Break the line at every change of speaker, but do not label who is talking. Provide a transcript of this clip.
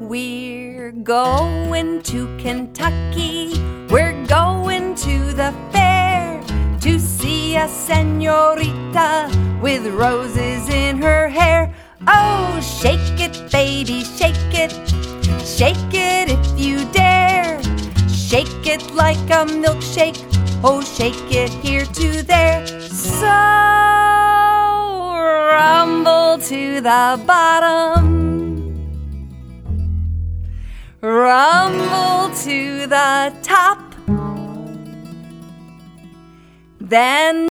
We're going to Kentucky. We're going to the fair to see a señorita with roses in her hair. Oh, shake it, baby, shake it. Shake it if you dare. Shake it like a milkshake. Oh, shake it here to there. So rumble to the bottom, rumble to the top, then